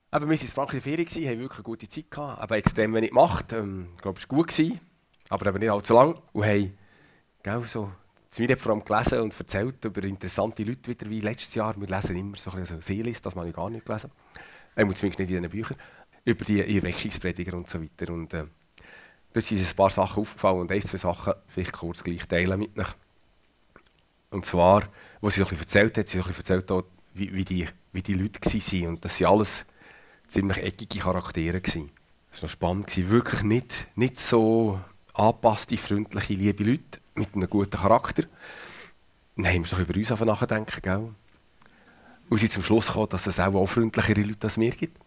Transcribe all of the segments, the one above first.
Aber wir waren in Frankreich in der Ferien, haben wirklich eine gute Zeit gehabt, aber extrem wenig gemacht. Ich glaube, es war gut gewesen, aber eben nicht allzu lang. Und haben, so, mir vor allem gelesen und erzählt über interessante Leute wieder wie letztes Jahr. Wir lesen immer so ein bisschen Seelist, das habe ich gar nicht gelesen. Zumindest nicht in diesen Büchern. Über die Erweckungsprediger und so weiter. Und da sind uns ein paar Sachen aufgefallen und 1, 2 Sachen vielleicht kurz gleich teilen mit euch. Und zwar, was sie so ein bisschen erzählt hat, sie so ein bisschen erzählt hat, wie die Leute waren. Und das sind alles ziemlich eckige Charaktere gewesen. Das war noch spannend gewesen. Wirklich nicht so angepasste, freundliche, liebe Leute mit einem guten Charakter. Dann haben wir doch über uns nachdenken, gell? Und sind zum Schluss gekommen, dass es auch freundlichere Leute als mir gibt.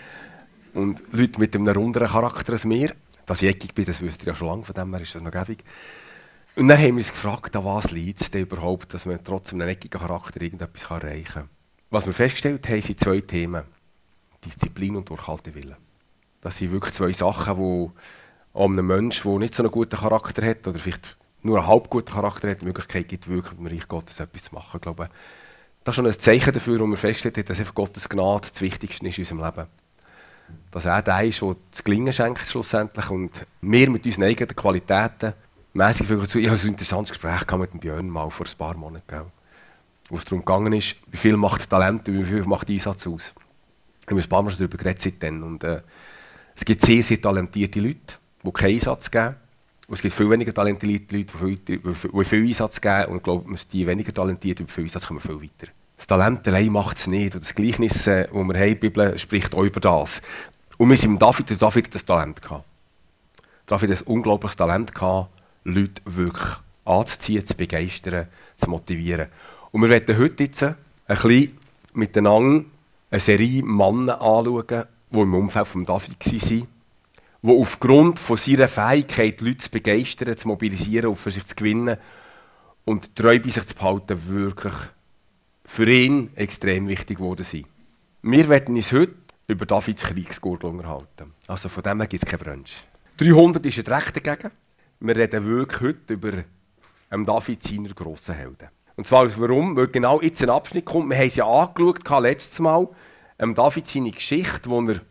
Und Leute mit einem runderen Charakter als mir. Dass ich eckig bin, das wisst ihr ja schon lange, von dem her ist das noch gäbig. Und dann haben wir uns gefragt, an was liegt es denn überhaupt, dass man trotz einem eckigen Charakter irgendetwas erreichen kann. Was wir festgestellt haben, sind 2 Themen. Disziplin und Durchhaltewillen. Das sind wirklich 2 Sachen, die einem Menschen, der nicht so einen guten Charakter hat oder vielleicht nur einen halb guten Charakter hat, die Möglichkeit gibt, wirklich im Reich Gottes etwas zu machen. Ich glaube, das ist schon ein Zeichen dafür, wo wir festgestellt haben, dass einfach Gottes Gnade das Wichtigste ist in unserem Leben. Dass er der ist, der das Gelingen schenkt schlussendlich und wir mit unseren eigenen Qualitäten mässig fügen zu. Ich habe ein interessantes Gespräch mit dem Björn mal vor ein paar Monaten, wo es darum gegangen ist, wie viel macht Talent und wie viel macht Einsatz aus. Wir haben ein paar Mal schon darüber geredet seitdem. Und, es gibt sehr, sehr talentierte Leute, die keinen Einsatz geben. Und es gibt viel weniger talentierte Leute, die viel Einsatz geben. Und ich glaube, die weniger talentierten, die viel Einsatz kommen viel weiter. Das Talent allein macht es nicht. Und das Gleichnis, das wir haben, die Bibel spricht auch über das. Und wir sind mit David hat das Talent gehabt. David hat ein unglaubliches Talent gehabt, Leute wirklich anzuziehen, zu begeistern, zu motivieren. Und wir werden heute jetzt ein bisschen miteinander eine Serie Männer anschauen, die im Umfeld von David waren, die aufgrund von seiner Fähigkeit, Leute zu begeistern, zu mobilisieren und für sich zu gewinnen und treu bei sich zu behalten, wirklich für ihn extrem wichtig geworden sind. Wir werden uns heute über Davids Kriegsgurgel unterhalten. Also von dem her gibt es keinen Brunch. 300 ist recht dagegen. Wir reden wirklich heute über David seiner grossen Helden. Und zwar warum? Weil genau jetzt ein Abschnitt kommt. Wir haben es ja angeschaut, letztes Mal, David seine Geschichte, wo er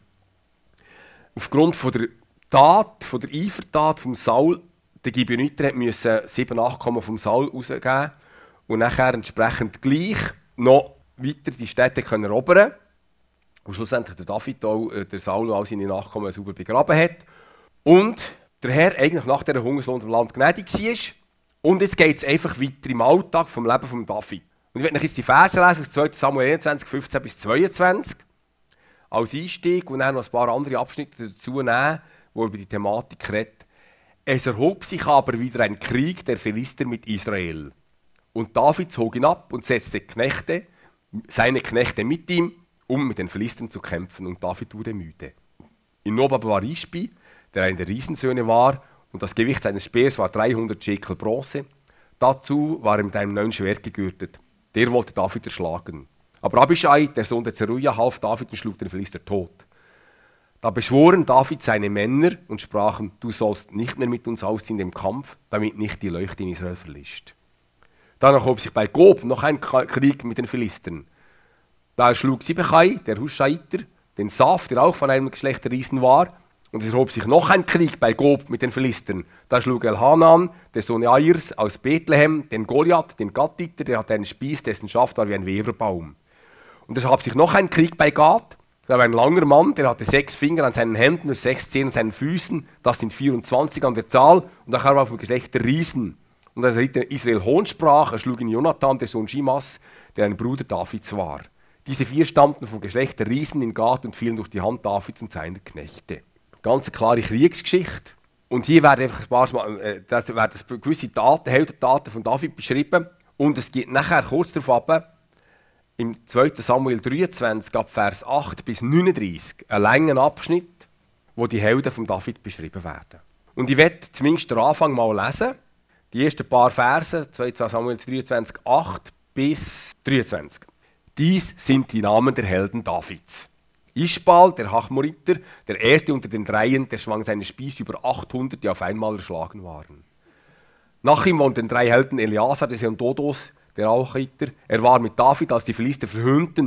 aufgrund von der Tat, von der Eifertat von Saul, den Gibeoniter musste 7 Nachkommen vom Saul rausgeben und nachher entsprechend gleich noch weiter die Städte können erobern. Und schlussendlich der David auch, der Saul und all seine Nachkommen sauber begraben hat. Und der Herr eigentlich nach dieser Hungersnot im Land gnädig war. Und jetzt geht es einfach weiter im Alltag vom Leben von David. Und ich werde euch jetzt die Verse lesen aus 2. Samuel 21, 15 bis 22 als Einstieg und dann noch ein paar andere Abschnitte dazu nehmen, die über die Thematik reden. Es erhob sich aber wieder ein Krieg der Philister mit Israel. Und David zog ihn ab und setzte seine Knechte mit ihm, um mit den Philistern zu kämpfen. Und David wurde müde. In Nob aber war Isbi, der einer der Riesensöhne war, und das Gewicht seines Speers war 300 Schekel Bronze. Dazu war er mit einem 9 Schwert gegürtet. Der wollte David erschlagen. Aber Abischai, der Sohn der Zeruja, half David und schlug den Philister tot. Da beschworen David seine Männer und sprachen, du sollst nicht mehr mit uns ausziehen im Kampf, damit nicht die Leuchte in Israel verlischt. Dann erhob sich bei Gob noch ein Krieg mit den Philistern. Da erschlug Sibbechai, der Huschaiter, den Saf, der auch von einem Geschlecht der Riesen war, und es erhob sich noch ein Krieg bei Gob mit den Philistern. Da schlug Elhanan, der Sohn Jairs aus Bethlehem, den Goliath, den Gattiter, der hatte einen Spieß, dessen Schaft war wie ein Weberbaum. Und es erhob sich noch ein Krieg bei Gad. Da war ein langer Mann, der hatte 6 Finger an seinen Händen und 6 Zehen an seinen Füßen. Das sind 24 an der Zahl. Und nachher war vom Geschlecht der Riesen. Und als Israel Hohn sprach, erschlug ihn Jonathan, der Sohn Schimas, der ein Bruder Davids war. Diese 4 stammten vom Geschlecht der Riesen in Gad und fielen durch die Hand Davids und seiner Knechte. Ganz klare Kriegsgeschichte. Und hier werden einfach ein paar Mal, gewisse Taten, Heldentaten von David beschrieben. Und es gibt nachher kurz darauf ab, im 2. Samuel 23, ab Vers 8 bis 39, einen langen Abschnitt, wo die Helden von David beschrieben werden. Und ich werde zumindest den Anfang mal lesen. Die ersten paar Verse, 2. Samuel 23, 8 bis 23. Dies sind die Namen der Helden Davids. Ischbal, der Hachmoriter, der erste unter den Dreien, der schwang seinen Spieß über 800, die auf einmal erschlagen waren. Nach ihm waren den 3 Helden Eleazar, der Sohn Dodos, der Auchiter. Er war mit David, als die Philister verhöhnten.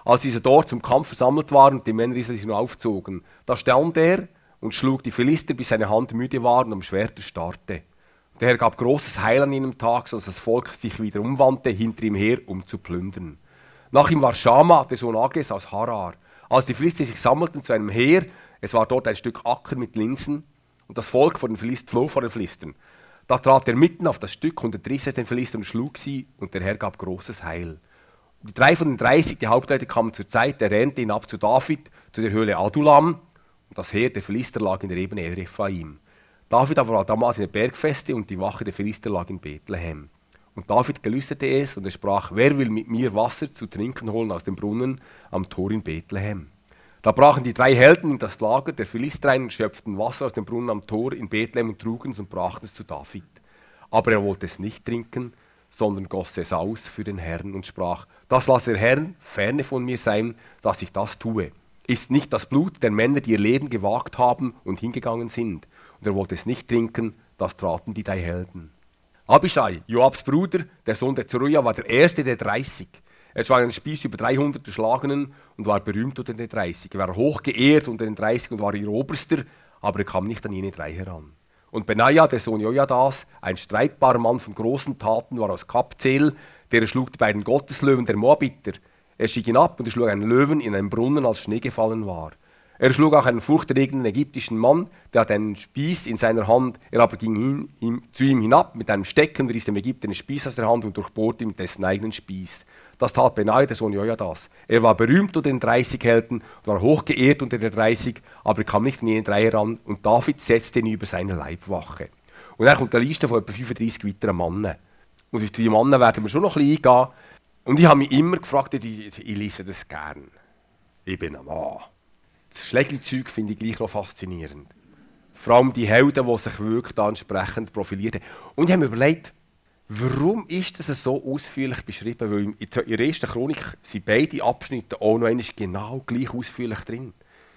als diese dort zum Kampf versammelt waren und die Männer Israels nur aufzogen. Da stand er und schlug die Philister, bis seine Hand müde war und am Schwert erstarrte. Der Herr gab großes Heil an jenem Tag, sodass das Volk sich wieder umwandte hinter ihm her, um zu plündern. Nach ihm war Schama, der Sohn Ages aus Harar. Als die Philister sich sammelten zu einem Heer, es war dort ein Stück Acker mit Linsen, und das Volk floh vor den Philistern. Da trat er mitten auf das Stück und entriss es den Philistern und schlug sie, und der Herr gab großes Heil. Und die 3 von den 30, die Hauptleute, kamen zur Zeit, der rennte hinab zu David, zu der Höhle Adullam, und das Heer der Philister lag in der Ebene Rephaim. David aber war damals in der Bergfeste, und die Wache der Philister lag in Bethlehem. Und David gelüstete es, und er sprach, wer will mit mir Wasser zu trinken holen aus dem Brunnen am Tor in Bethlehem? Da brachen die 3 Helden in das Lager der Philister ein und schöpften Wasser aus dem Brunnen am Tor in Bethlehem und trugen es und brachten es zu David. Aber er wollte es nicht trinken, sondern goss es aus für den Herrn und sprach, das lasse der Herr ferne von mir sein, dass ich das tue. Ist nicht das Blut der Männer, die ihr Leben gewagt haben und hingegangen sind? Und er wollte es nicht trinken, das traten die 3 Helden. Abischai, Joabs Bruder, der Sohn der Zeruja, war der erste der 30. Er schwang einen Spieß über 300 Erschlagenen und war berühmt unter den 30. Er war hoch geehrt unter den 30 und war ihr Oberster, aber er kam nicht an jene 3 heran. Und Benaja, der Sohn Jojadas, ein streitbarer Mann von großen Taten, war aus Kapzel, der erschlug die beiden Gotteslöwen der Moabiter. Er stieg hinab und erschlug einen Löwen in einen Brunnen, als Schnee gefallen war. Er erschlug auch einen furchterregenden ägyptischen Mann, der hatte einen Spieß in seiner Hand. Er aber ging zu ihm hinab mit einem Stecken, riss dem Ägypter den Spieß aus der Hand und durchbohrte ihm mit dessen eigenen Spieß. Das tat Benaja, der Sohn Jojadas. Er war berühmt unter den 30 Helden und war hochgeehrt unter den 30, aber er kam nicht an jene 3 heran, und David setzte ihn über seine Leibwache. Und dann kommt eine Liste von etwa 35 weiteren Männern. Und auf die Männer werden wir schon noch ein bisschen eingehen. Und ich habe mich immer gefragt, ich lese das gern. Ich bin ein Mann. Das Schlägli-Zeug finde ich gleich noch faszinierend. Vor allem die Helden, die sich wirklich da entsprechend profiliert haben. Und ich habe mir überlegt, warum ist das so ausführlich beschrieben? Weil in der ersten Chronik sind beide Abschnitte auch noch einmal genau gleich ausführlich drin.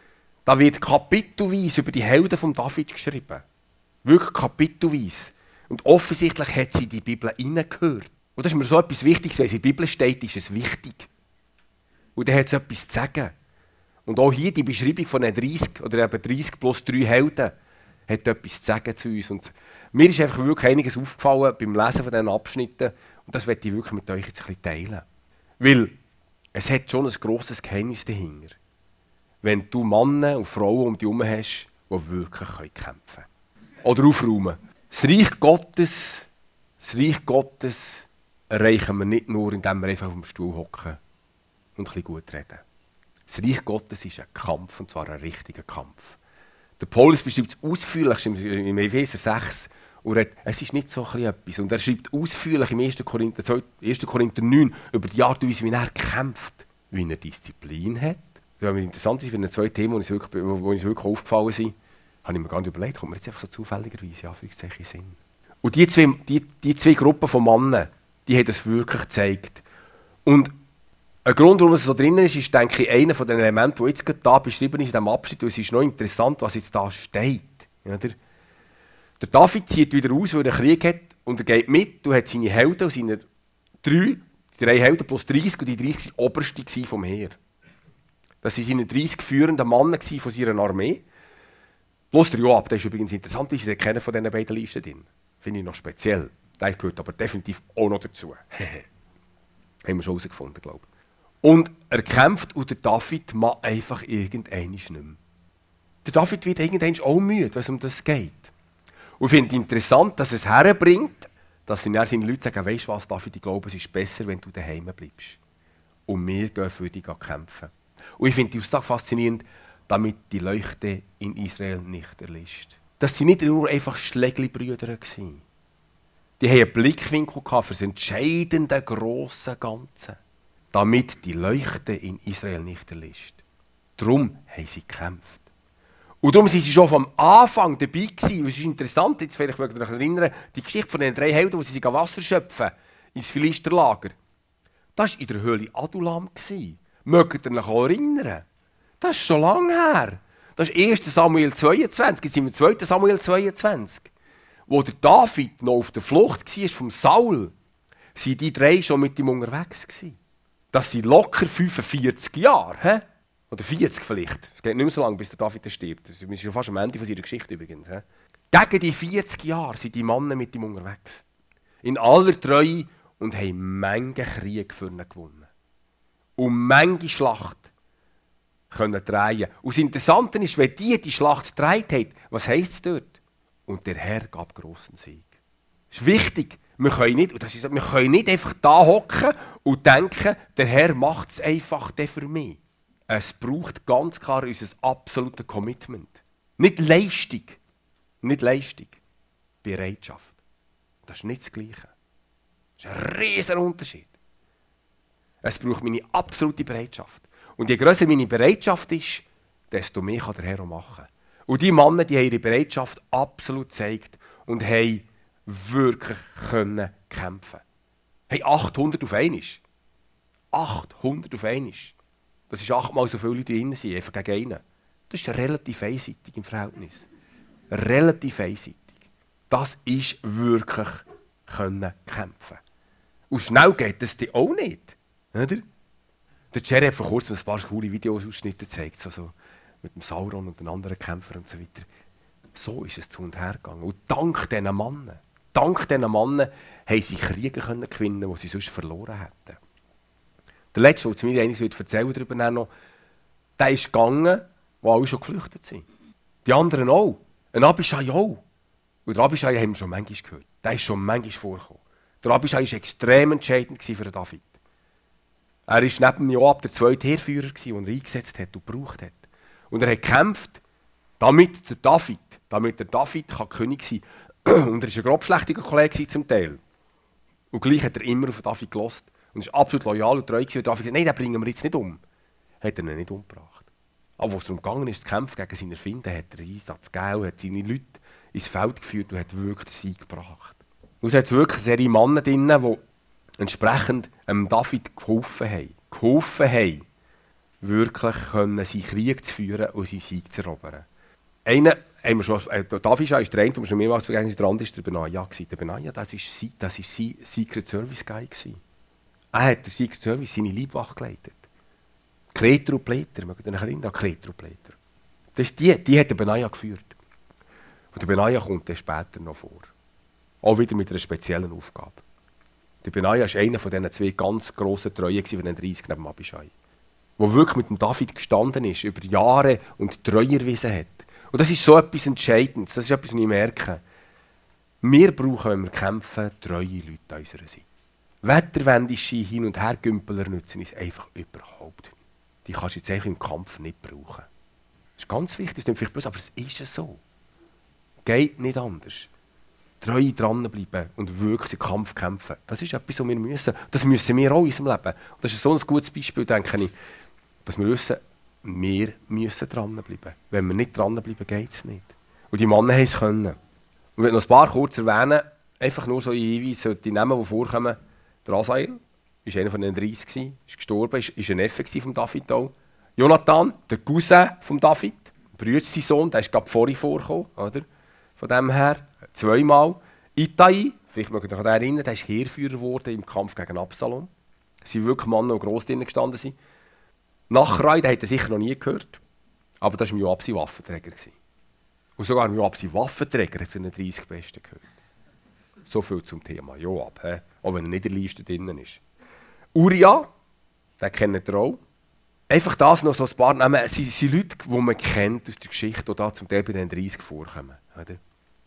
Da wird kapitelweise über die Helden von David geschrieben. Wirklich kapitelweise. Und offensichtlich hat sie in die Bibel hineingehört. Und das ist mir so etwas Wichtiges, wenn es in der Bibel steht, ist es wichtig. Und dann hat es etwas zu sagen. Und auch hier die Beschreibung von den 30 oder eben 30 plus 3 Helden hat etwas zu sagen zu uns. Und mir ist einfach wirklich einiges aufgefallen beim Lesen von diesen Abschnitten. Und das möchte ich wirklich mit euch jetzt ein bisschen teilen. Weil es hat schon ein grosses Geheimnis dahinter. Wenn du Männer und Frauen um dich herum hast, die wirklich kämpfen können. Oder aufräumen. Das Reich Gottes erreichen wir nicht nur, indem wir einfach auf dem Stuhl hocken und ein bisschen gut reden. Das Reich Gottes ist ein Kampf, und zwar ein richtiger Kampf. Der Paulus beschreibt es ausführlich im Epheser 6 und es ist nicht so etwas. Und er schreibt ausführlich im 1. Korinther 9 über die Art und Weise, wie er kämpft, wie er Disziplin hat. Das ist interessant, für ein zweites Thema, die uns wirklich aufgefallen sind, habe ich mir gar nicht überlegt, kommt mir jetzt einfach so zufälligerweise in Sinn. Und die zwei Gruppen von Männern, die haben das wirklich gezeigt. Und ein Grund, warum es so drin ist, denke ich, einer von den Elementen, der jetzt gerade da beschrieben ist in diesem Abschnitt, und es ist noch interessant, was jetzt da steht. Ja, der David zieht wieder aus, weil er Krieg hat, und er geht mit, und hat seine Helden und seine 3 Helden plus 30, und die 30 waren Oberste vom Heer. Das waren seine 30 führenden Männer von seiner Armee. Plus der Joab, der ist übrigens interessant, wie sie kennen von diesen beiden Listen drin. Finde ich noch speziell. Der gehört aber definitiv auch noch dazu. Haben wir schon herausgefunden, glaube ich. Und er kämpft, und der David macht einfach irgendwann nicht mehr. Der David wird irgendwann auch müde, wenn es um das geht. Und ich finde es interessant, dass es herbringt, dass seine Leute sagen, weisst du was, David, ich glaube, es ist besser, wenn du daheim bleibst. Und wir gehen für dich kämpfen. Und ich finde die Aussage faszinierend, damit die Leuchte in Israel nicht erlischt. Das waren nicht nur einfach Schlägli-Brüder. Die hatten einen Blickwinkel für das entscheidende, grosse Ganze. Damit die Leuchte in Israel nicht erlischt. Darum haben sie gekämpft. Und darum waren sie schon vom Anfang dabei gewesen. Und es ist interessant, jetzt vielleicht mögt ihr euch erinnern, die Geschichte von den 3 Helden, wo sie sich Wasser schöpfen ins Philisterlager. Das war in der Höhle Adullam. Mögt ihr euch auch erinnern? Das ist schon lange her. Das ist 1. Samuel 22, jetzt sind wir 2. Samuel 22. Wo der David noch auf der Flucht war vom Saul, waren die 3 schon mit ihm unterwegs gewesen. Das sind locker 45 Jahre. He? Oder 40 vielleicht. Es geht nicht mehr so lange, bis der David stirbt. Das ist schon fast am Ende seiner Geschichte übrigens. He? Gegen die 40 Jahre sind die Männer mit ihm unterwegs. In aller Treue und haben Menge Krieg für ihn gewonnen. Und Menge Schlacht können drehen. Und das Interessante ist, wenn die Schlacht gedreht haben, was heisst es dort? Und der Herr gab grossen Sieg. Das ist wichtig. Wir können nicht einfach da hocken und denken, der Herr macht es einfach für mich. Es braucht ganz klar unser absolutes Commitment. Nicht Leistung. Nicht Leistung. Bereitschaft. Das ist nicht das Gleiche. Das ist ein riesiger Unterschied. Es braucht meine absolute Bereitschaft. Und je grösser meine Bereitschaft ist, desto mehr kann der Herr auch machen. Und die Männer, die haben ihre Bereitschaft absolut gezeigt und haben wirklich können kämpfen. Hey, 800 auf einmal. 800 auf einmal. Das ist 8-mal so viele Leute wie innen sind, einfach gegen einen. Das ist relativ einseitig im Verhältnis. Relativ einseitig. Das ist wirklich können kämpfen. Und schnell geht das dir auch nicht. Oder? Der Jerry hat vor kurzem ein paar coole Videoausschnitte gezeigt, so mit dem Sauron und den anderen Kämpfern und so weiter. So ist es zu und her gegangen. Und dank diesen Männern haben sie Kriege können gewinnen, die sie sonst verloren hätten. Der letzte, der mir eines erzählen darüber noch, der ist gegangen, wo alle schon geflüchtet sind. Die anderen auch. Ein Abishai auch. Und der Abishai haben wir schon manchmal gehört. Der ist schon manchmal vorgekommen. Der Abishai war extrem entscheidend für David. Er war neben Joab der zweite Heerführer, den er eingesetzt hat und gebraucht hat. Und er hat gekämpft, damit der David König sein kann. Und er war ein grobschlächtiger Kollege zum Teil. Und gleich hat er immer auf David gehört. Und er war absolut loyal und treu. Und David sagte, nein, den bringen wir jetzt nicht um. Hat er ihn nicht umgebracht. Aber als es darum ging, zu kämpfen gegen seine Feinde, hat er Einsatz gegeben, hat seine Leute ins Feld geführt und hat wirklich den Sieg gebracht. Und es hat wirklich eine Serie Männer drin, die entsprechend David geholfen haben, wirklich können, seinen Krieg zu führen und seinen Sieg zu erobern. Einer, David ist der eine, der schon mehrmals vergessen ist, der andere war der Benaja. Der Benaja, das war sein Secret Service Guy. Er hat den Secret Service seine Leibwache geleitet. Kreter und Pläter, mögt ihr euch erinnern an Kreter und Pläter? Die hat der Benaja geführt. Und der Benaja kommt dann später noch vor. Auch wieder mit einer speziellen Aufgabe. Der Benaja war einer von diesen zwei ganz grossen Treuen von den 30 neben Abishai. Der wirklich mit dem David gestanden ist, über Jahre und Treue erwiesen hat. Und das ist so etwas Entscheidendes, das ist etwas, was ich merke. Wir brauchen, wenn wir kämpfen, treue Leute an unserer Seite. Wetterwendische Hin- und Hergümpeler nützen uns einfach überhaupt nicht. Die kannst du jetzt eigentlich im Kampf nicht brauchen. Das ist ganz wichtig, das ist nicht vielleicht böse, aber es ist so. Geht nicht anders. Treu dranbleiben und wirklich den Kampf kämpfen. Das ist etwas, was wir müssen. Das müssen wir auch in unserem Leben. Und das ist so ein gutes Beispiel, denke ich, dass wir wissen, wir müssen dranbleiben. Wenn wir nicht dranbleiben, geht es nicht. Und die Männer haben es können. Und ich will noch ein paar kurz erwähnen, einfach nur so Hinweise, die Namen, die vorkommen. Der Asael war einer von den 30, ist gestorben, ist ein Neffe von David auch. Jonathan, der Cousin von David, sein Sohn, der ist gerade vorhin vorgekommen, oder? Von dem her, zweimal. Itai, vielleicht mögt ihr euch daran erinnern, der ist Heerführer geworden im Kampf gegen Absalom. Es sind wirklich Männer, die gross drinnen gestanden sind. Nachrei, den hat er sicher noch nie gehört, aber das war Joab sein Waffenträger. Und sogar Joab sein Waffenträger hat zu den 30 Besten gehört. So viel zum Thema Joab, auch wenn er nicht in der Liste drin ist. Uria, den kennt ihr auch. Einfach das noch so ein paar Namen. Es sind Leute, die man kennt aus der Geschichte, die da zum Teil bei den 30 vorkommen. Oder?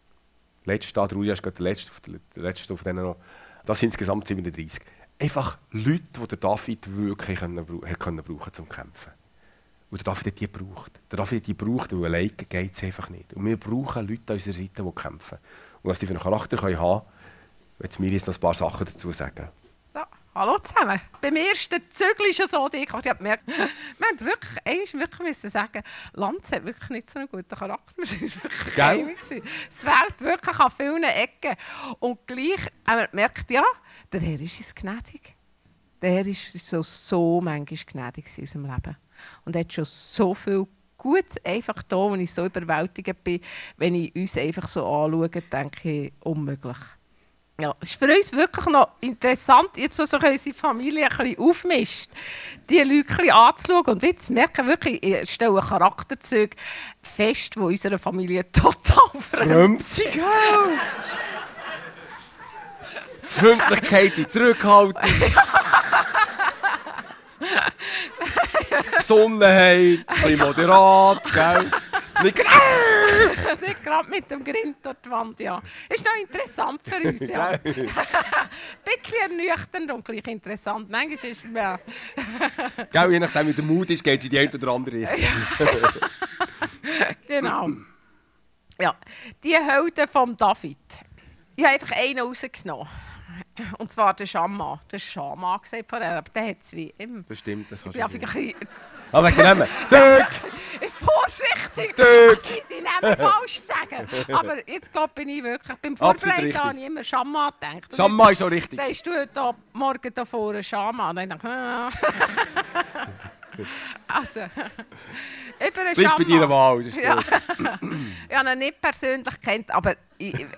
Der Uria ist gerade der letzte von denen noch. Das sind insgesamt 37. Einfach Leute, die der David wirklich können brauchen zum Kämpfen. Und der David hat die gebraucht. Der David hat die gebraucht, weil alleine geht es einfach nicht. Und wir brauchen Leute an unserer Seite, die kämpfen. Und was die für einen Charakter haben können, wird mir jetzt noch ein paar Sachen dazu sagen. So, hallo zusammen. Beim ersten Zügel ist es so, ich habe gemerkt, wir haben wirklich müssen sagen, Lanz hat wirklich nicht so einen guten Charakter. Wir waren wirklich einig. Es fehlt wirklich an vielen Ecken. Und gleich haben wir gemerkt, ja, der Herr ist uns gnädig. Der Herr ist so manchmal gnädig in unserem Leben. Und er hat schon so viel Gutes einfach da, wenn ich so überwältigt bin, wenn ich uns einfach so anschaue, denke ich, unmöglich. Ja, es ist für uns wirklich noch interessant, jetzt, wo sich unsere Familie ein bisschen aufmischt, die Leute ein bisschen anzuschauen und jetzt zu merken, wirklich, ich stelle Charakterzüge fest, die unserer Familie total fremd sind. Freundlichkeit und Zurückhaltung. Besonnenheit, ein bisschen moderat, gell? Nicht gerade mit dem Grind durch die Wand, ja. Ist noch interessant für uns, ja. Ein bisschen ernüchternd und gleich interessant. Manchmal ist es ja. Gell, je nachdem, wie der Mut ist, geht es in die eine oder andere Richtung. Genau. Ja, die Helden von David. Ich habe einfach einen rausgenommen. Und zwar der Schamma. Der Schamma gesagt vorher, aber der hat es wie immer. Das stimmt, das kannst du sagen. Aber wegen dem. Dirk! Vorsichtig, Dirk! dass ich die Namen falsch sagen. Aber jetzt glaube bin ich wirklich, beim Vorbereiten habe ich immer Schamma gedacht. Schamma ist auch richtig. Sagst du heute morgen da vorne Schamma? Und dann denke ich, also, über einen Schamma. Bleib bei deiner Wahl, das ist ja. Ich habe ihn nicht persönlich kennt, aber wenn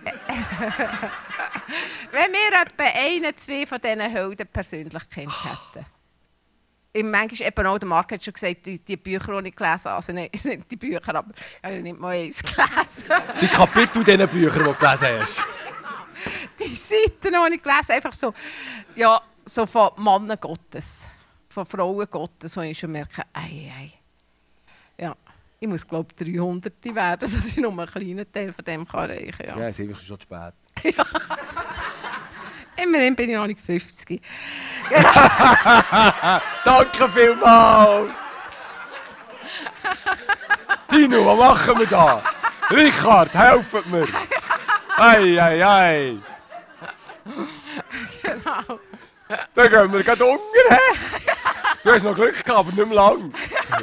wir etwa einen, zwei von diesen Helden persönlich kennt hätten. Manchmal eben auch, der Marc hat schon gesagt, die Bücher, die ich gelesen habe, also nicht die Bücher, aber ich habe nicht mal eins gelesen. Die Kapitel dieser Bücher, die du gelesen hast. Die Seiten, die ich gelesen habe, einfach so, ja, so von Männern Gottes, von Frauen Gottes, wo ich schon merke, ei. Ja, ich muss glaube ich 300 werden, dass ich nur einen kleinen Teil von dem erreichen kann. Ja, es ist einfach schon zu spät. Ja. Immerhin bin ich noch nicht 50. Danke vielmals! Tino, was machen wir da? Richard, helft mir! Ei! Genau. Dann gehen wir gerade unter. Du hast noch Glück gehabt, aber nicht mehr lang.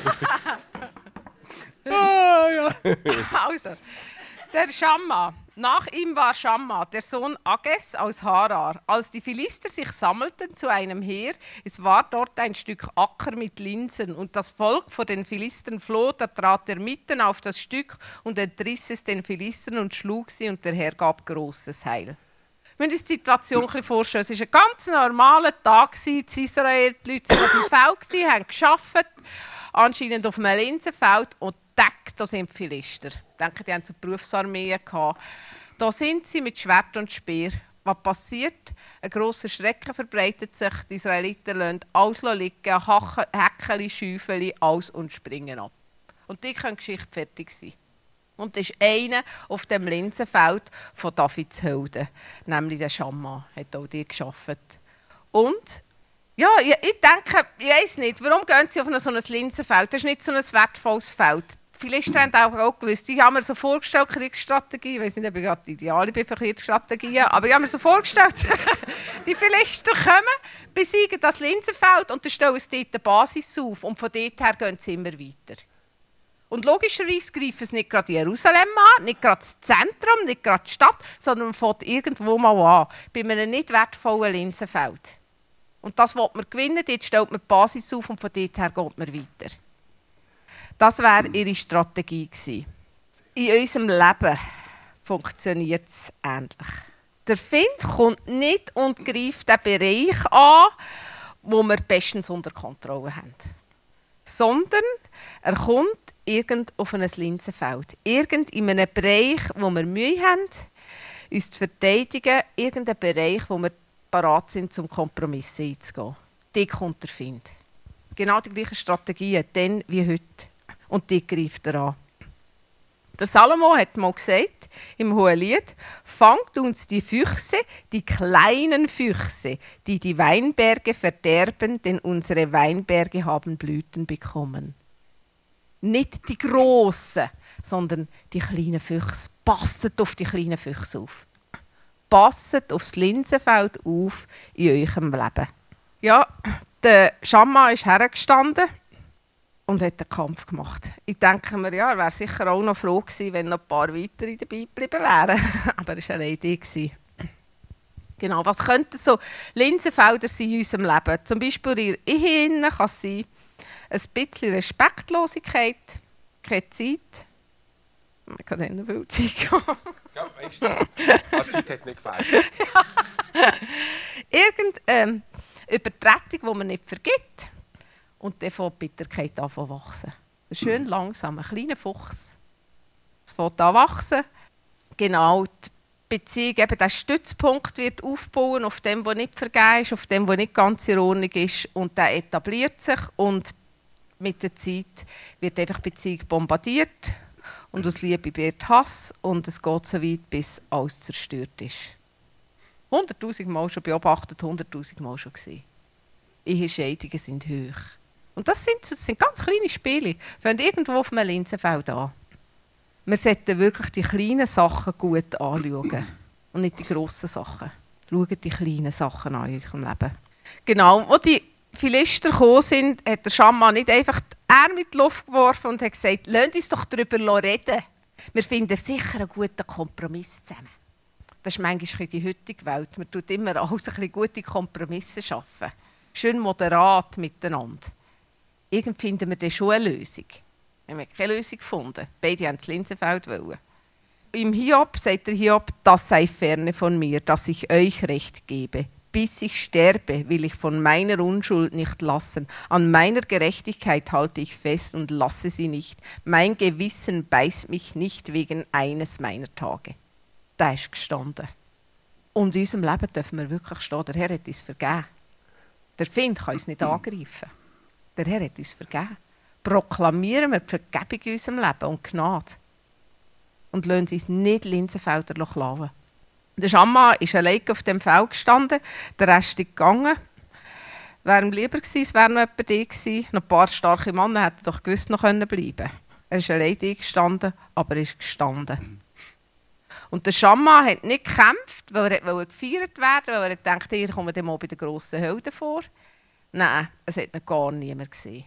Ja. Also, der Schamma. Nach ihm war Schamma, der Sohn Ages aus Harar. Als die Philister sich sammelten zu einem Heer, es war dort ein Stück Acker mit Linsen, und das Volk vor den Philistern floh, da trat er mitten auf das Stück und entriss es den Philistern und schlug sie, und der Herr gab großes Heil. Wir müssen uns die Situation ein bisschen vorstellen. Es war ein ganz normaler Tag in Israel. Die Leute waren auf dem Feld, haben gearbeitet, anscheinend auf einem Linsenfeld, und da sind die Philister. Ich denke, die hatten so Berufsarmeen. Da sind sie mit Schwert und Speer. Was passiert? Ein grosser Schrecken verbreitet sich. Die Israeliten lassen alles liegen, Häckchen, Schäufchen, alles, und springen ab. Und die können Geschichte fertig sein. Und das ist einer auf dem Linsenfeld von Davids Helden, nämlich der Schamma, hat auch die gearbeitet. Und ja, ich denke, ich weiss nicht, warum gehen sie auf so ein Linsenfeld? Das ist nicht so ein wertvolles Feld. Die Philister haben auch gewusst, ich habe mir so vorgestellt, Kriegsstrategie, ich weiß nicht, ob ich gerade die Ideale bin für Kriegsstrategien, aber ich habe mir so vorgestellt, die Philister kommen, besiegen das Linsenfeld und dann stellen sie dort eine Basis auf, und von dort her gehen sie immer weiter. Und logischerweise greifen sie nicht gerade Jerusalem an, nicht gerade das Zentrum, nicht gerade die Stadt, sondern man fängt irgendwo mal an, bei einem nicht wertvollen Linsenfeld. Und das will man gewinnen, dort stellt man die Basis auf und von dort her geht man weiter. Das wäre ihre Strategie gewesen. In unserem Leben funktioniert es ähnlich. Der Feind kommt nicht und greift den Bereich an, wo wir bestens unter Kontrolle haben. Sondern er kommt auf ein Linsenfeld. Irgend in einem Bereich, wo wir Mühe haben, uns zu verteidigen, irgendein Bereich, wo wir bereit sind, zum Kompromiss einzugehen. Dort kommt der Feind. Genau die gleichen Strategien, dann wie heute. Und die greift er an. Der Salomo hat mal gesagt, im Hohelied, fangt uns die Füchse, die kleinen Füchse, die die Weinberge verderben, denn unsere Weinberge haben Blüten bekommen. Nicht die grossen, sondern die kleinen Füchse. Passet auf die kleinen Füchse auf. Passet aufs Linsenfeld auf in eurem Leben. Ja, der Schamma ist hergestanden und hat einen Kampf gemacht. Ich denke mir, ja, er wäre sicher auch noch froh gewesen, wenn noch ein paar weitere dabei geblieben wären. Aber er war allein die. Genau, was könnten so Linsenfelder sein in unserem Leben? Zum Beispiel in der Ehe kann es sein, ein bisschen Respektlosigkeit, keine Zeit. Man kann dann viel Zeit haben. Ja, weißt du, an Zeit hat es nicht gefällt. Ja. Irgendeine Übertretung, die man nicht vergibt. Und dann fängt die Bitterkeit an zu wachsen. Schön langsam, ein kleiner Fuchs. Es fängt an zu wachsen. Genau, die Beziehung, eben der Stützpunkt wird aufbauen auf dem, was nicht vergeben ist, auf dem, was nicht ganz in Ordnung ist. Und der etabliert sich und mit der Zeit wird einfach die Beziehung bombardiert und aus Liebe wird Hass und es geht so weit, bis alles zerstört ist. 100'000 Mal schon beobachtet, 100'000 Mal schon gesehen. Ehescheidungen sind hoch. Und das sind ganz kleine Spiele. Fangen irgendwo auf einem Linsenfeld an. Wir sollten wirklich die kleinen Sachen gut anschauen und nicht die grossen Sachen. Schaut die kleinen Sachen an in eurem Leben. Genau, als die Philister gekommen sind, hat der Schamma nicht einfach die Arme in die Luft geworfen und hat gesagt, lasst uns doch darüber reden. Wir finden sicher einen guten Kompromiss zusammen. Das ist manchmal die heutige Welt. Man tut immer alles ein bisschen gute Kompromisse schaffen. Schön moderat miteinander. Irgendwie finden wir dann schon eine Lösung. Wir haben keine Lösung gefunden. Beide haben das Linsenfeld wollen. Im Hiob sagt der Hiob, das sei ferne von mir, dass ich euch Recht gebe. Bis ich sterbe, will ich von meiner Unschuld nicht lassen. An meiner Gerechtigkeit halte ich fest und lasse sie nicht. Mein Gewissen beißt mich nicht wegen eines meiner Tage. Da ist gestanden. Und in unserem Leben dürfen wir wirklich stehen. Der Herr hat uns vergeben. Der Feind kann uns nicht angreifen. Der Herr hat uns vergeben. Proklamieren wir die Vergebung in unserem Leben und Gnade. Und lassen uns nicht Linsenfelder laufen. Der Schamma ist allein auf dem Feld gestanden, der Rest ist gegangen. Wäre ihm lieber gewesen, es wäre noch jemand da gewesen. Noch ein paar starke Männer hätten doch gewiss noch bleiben können. Er ist allein da gestanden, aber er ist gestanden. Und der Schamma hat nicht gekämpft, weil er gefeiert werden wollte, weil er dachte, hier kommen wir mal bei den grossen Helden vor. Nein, es hat ihn gar niemand gesehen.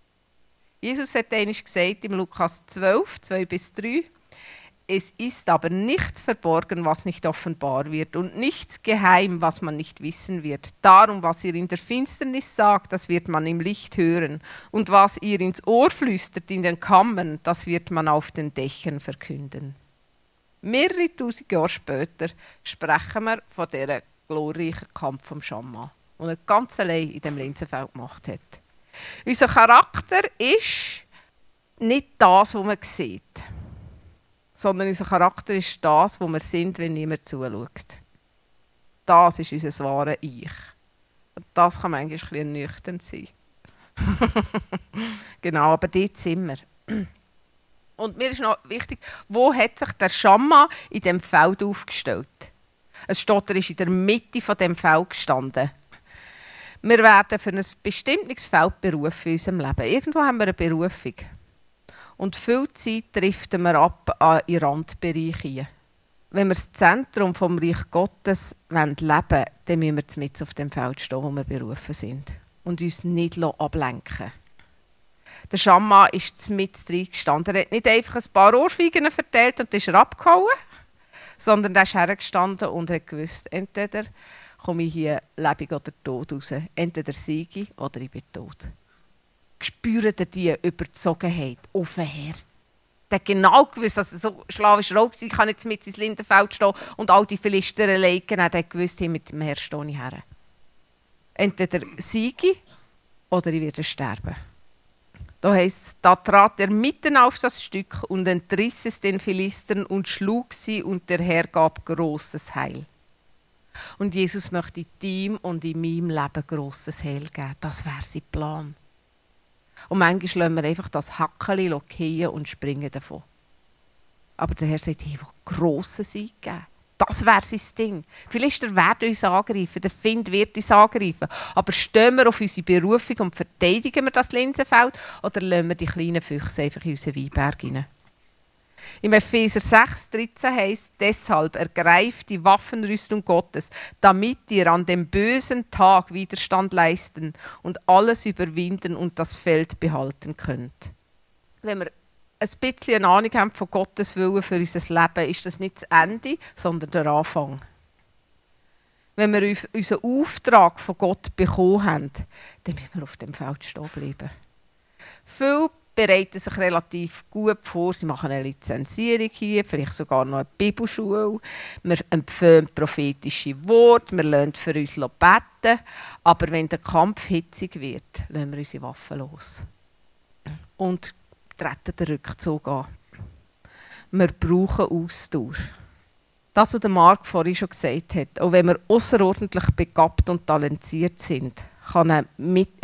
Jesus hat einmal gesagt, im Lukas 12, 2-3, es ist aber nichts verborgen, was nicht offenbar wird, und nichts geheim, was man nicht wissen wird. Darum, was ihr in der Finsternis sagt, das wird man im Licht hören. Und was ihr ins Ohr flüstert in den Kammern, das wird man auf den Dächern verkünden. Mehrere tausend Jahre später sprechen wir von diesem glorreichen Kampf vom Schamma, den er ganz allein in dem Linsenfeld gemacht hat. Unser Charakter ist nicht das, was man sieht, sondern unser Charakter ist das, was wir sind, wenn niemand zuschaut. Das ist unser wahres Ich. Und das kann manchmal ein bisschen ernüchternd sein. Genau, aber dort sind wir. Und mir ist noch wichtig, wo hat sich der Schamma in dem Feld aufgestellt? Es steht, er ist in der Mitte von dem Feld gestanden. Wir werden für ein bestimmtes Feld berufen in unserem Leben. Irgendwo haben wir eine Berufung. Und viel Zeit driften wir ab in Randbereiche. Wenn wir das Zentrum des Reich Gottes leben wollen, dann müssen wir mit auf dem Feld stehen, wo wir berufen sind. Und uns nicht ablenken. Der Schamma ist mit drin gestanden. Er hat nicht einfach ein paar Ohrfeigen verteilt und ist abgehauen, sondern er ist hergestanden und hat gewusst, entweder komme ich hier lebendig oder tot raus. Entweder siege ich oder ich bin tot. Spürt ihr die Überzogenheit auf den Herr? Der hat genau gewusst, dass er so slawisch roh war, ich kann jetzt mit ins Lindenfeld stehen und all die Philister legen. Er hat gewusst, hier mit dem Herr stehe ich her. Entweder siege ich oder ich werde sterben. Da heisst, da trat er mitten auf das Stück und entriss es den Philistern und schlug sie, und der Herr gab großes Heil. Und Jesus möchte in deinem und in meinem Leben grosses Heil geben. Das wäre sein Plan. Und manchmal lassen wir einfach das Hackeli fallen und springen davon. Aber der Herr sagt, ich will grossen Sieg geben. Das wäre sein Ding. Philister werden uns angreifen, der Feind wird uns angreifen. Aber stehen wir auf unsere Berufung und verteidigen wir das Linsenfeld, oder lassen wir die kleinen Füchse einfach in unseren Weinberg hinein? Im Epheser 6,13 heisst, deshalb ergreift die Waffenrüstung Gottes, damit ihr an dem bösen Tag Widerstand leisten und alles überwinden und das Feld behalten könnt. Wenn wir ein bisschen eine Ahnung haben von Gottes Willen für unser Leben, ist das nicht das Ende, sondern der Anfang. Wenn wir unseren Auftrag von Gott bekommen haben, dann müssen wir auf dem Feld stehen bleiben. Viele bereiten sich relativ gut vor. Sie machen eine Lizenzierung hier, vielleicht sogar noch eine Bibelschule. Wir empfehlen prophetische Worte, wir lernen für uns beten. Aber wenn der Kampf hitzig wird, lassen wir unsere Waffen los. Und treten den Rückzug an. Wir brauchen Ausdauer. Das, was Marc vorhin schon gesagt hat, auch wenn wir außerordentlich begabt und talentiert sind, kann einer mit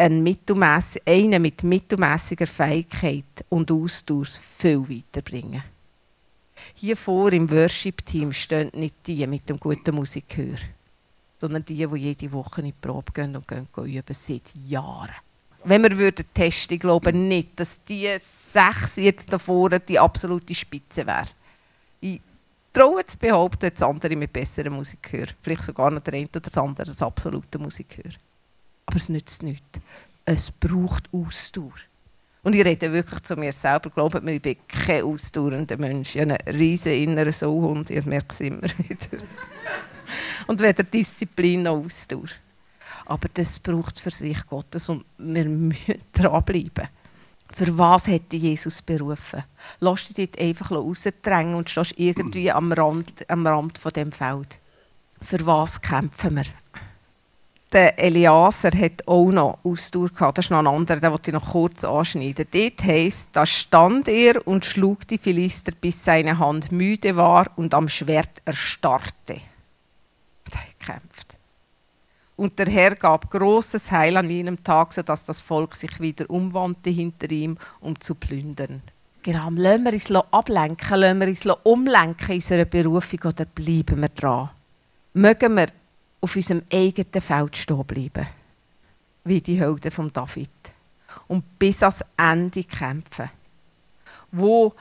mittelmässiger Fähigkeit und Ausdauer viel weiterbringen. Hier vor im Worship-Team stehen nicht die mit dem guten Musikgehör, sondern die jede Woche in die Probe gehen und üben seit Jahren. Wenn wir testen, ich glaube nicht, dass die 6 jetzt da vorne die absolute Spitze wäre. Ich traue zu behaupten, dass andere mit besserem Musikgehör, vielleicht sogar noch der eine oder das andere das absolute Musikgehör. Aber es nützt nichts. Es braucht Ausdauer. Und ich rede wirklich zu mir selber. Glaubt mir, ich bin kein ausdauernder Mensch. Ich habe einen riesen inneren Sauhund. Ich merke es immer wieder. Und weder Disziplin noch Ausdauer. Aber das braucht es für sich Gottes und wir müssen dranbleiben. Für was hätte Jesus berufen? Lass dich dort einfach rausdrängen und stehst irgendwie am Rand von dem Feld. Für was kämpfen wir? Der Eliaser hat auch noch Ausdauer gehabt. Das ist noch ein anderer, den wollte ich noch kurz anschneiden. Dort heisst, da stand er und schlug die Philister, bis seine Hand müde war und am Schwert erstarrte. Er hat gekämpft. Und der Herr gab großes Heil an jenem Tag, sodass das Volk sich wieder umwandte hinter ihm, um zu plündern. Genau, lassen wir uns ablenken, lassen wir uns umlenken in unserer Berufung oder bleiben wir dran? Mögen wir auf unserem eigenen Feld stehen bleiben, wie die Helden von David. Und bis ans Ende kämpfen. Wo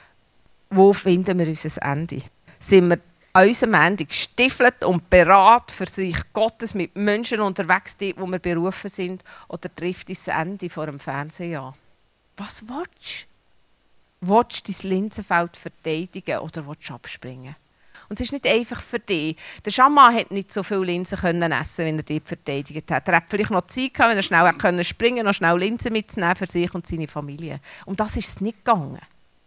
finden wir unser Ende? Sind wir an unserem Ende gestiefelt und bereit für sich Gottes mit Menschen unterwegs, die, wo wir berufen sind, oder trifft uns das Ende vor dem Fernsehen an? Was willst du? Willst du dein Linsenfeld verteidigen oder willst du abspringen? Und es ist nicht einfach für dich. Der Schaman hat nicht so viel Linsen können essen, wenn er die verteidigt hat. Er hat vielleicht noch Zeit gehabt, wenn er schnell können springen, noch schnell Linsen mitzunehmen für sich und seine Familie. Um das ist es nicht gegangen.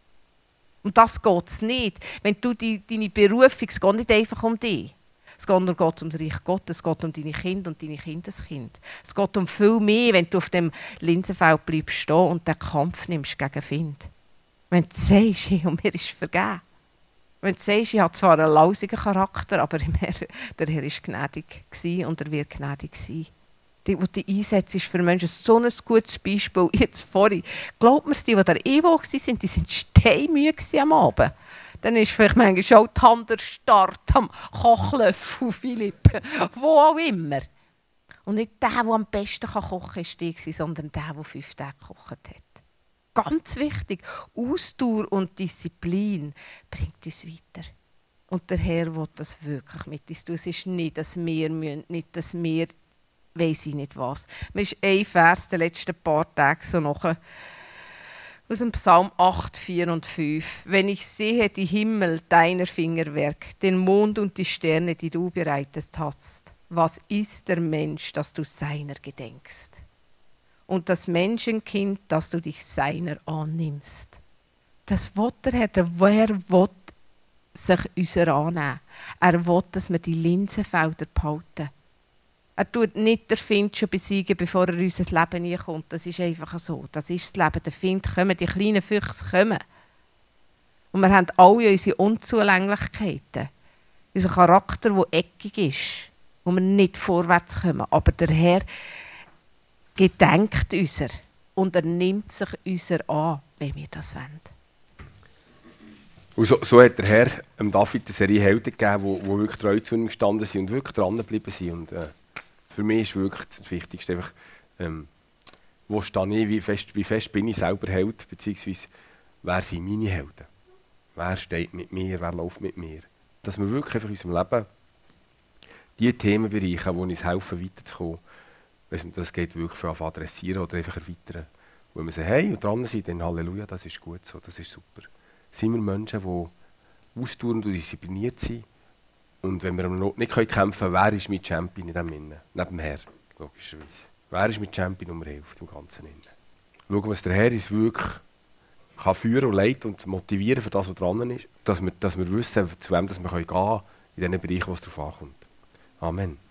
Um das geht es nicht. Wenn du deine Berufung, es geht nicht einfach um dich. Es geht um Gott, um das Reich Gottes, es geht um deine Kinder und deine Kindeskinder. Es geht um viel mehr, wenn du auf dem Linsenfeld bleibst stehen und den Kampf nimmst gegen Find. Wenn du sagst, hey, und mir ist vergeben. Wenn du sagst, ich habe zwar einen lausigen Charakter, aber der Herr war gnädig und er wird gnädig sein. Die einsetzt, ist für Menschen so ein gutes Beispiel. Jetzt vorhin, glaubt mir, die da Evo waren, die sind steinmüde am Abend. Dann ist vielleicht manchmal auch die Hand erstarrt am Kochlöffel, Philipp, wo auch immer. Und nicht der am besten kochen kann, ist die, sondern der 5 Tage gekocht hat. Ganz wichtig, Ausdauer und Disziplin bringt uns weiter. Und der Herr will das wirklich mit uns tun. Es ist nicht, dass wir müssen, nicht, dass wir, weiss ich nicht was. Mir ist ein Vers der letzten paar Tage so noch aus dem Psalm 8, 4 und 5. Wenn ich sehe die Himmel, deiner Fingerwerk, den Mond und die Sterne, die du bereitet hast, was ist der Mensch, dass du seiner gedenkst? Und das Menschenkind, dass du dich seiner annimmst. Das will der Herr, der Herr will sich unserer annehmen. Er will, dass wir die Linsenfelder behalten. Er tut nicht den Find schon besiegen, bevor er in unser Leben hineinkommt. Das ist einfach so. Das ist das Leben. Der Find kommen, die kleinen Füchse kommen. Und wir haben alle unsere Unzulänglichkeiten. Unser Charakter, der eckig ist, wo wir nicht vorwärts kommen. Aber der Herr gedenkt unser und er nimmt sich unser an, wenn wir das wollen. Und so hat der Herr David eine Serie Helden gegeben, die wirklich treu zu ihm gestanden sind und wirklich dran geblieben sind. Und, für mich ist wirklich das Wichtigste einfach, wo stehe ich, wie fest bin ich selber Held, beziehungsweise wer sind meine Helden? Wer steht mit mir, wer läuft mit mir? Dass wir wirklich einfach in unserem Leben die Themen bereichen, die uns helfen, weiterzukommen. Das geht wirklich für adressieren oder einfach erweitern. Wenn wir sagen, hey, und dran sind, dann Halleluja, das ist gut so, das ist super. Sind wir Menschen, die ausdauernd und diszipliniert sind. Und wenn wir nicht kämpfen können, wer ist mein Champion in diesem Innen? Neben dem Herr, logischerweise. Wer ist mein Champion Nummer 11 im ganzen Innen? Schauen, was der Herr uns wirklich kann führen und leiten und motivieren für das, was dran ist, dass wir wissen, zu wem wir gehen können, in den Bereichen, wo es darauf ankommt. Amen.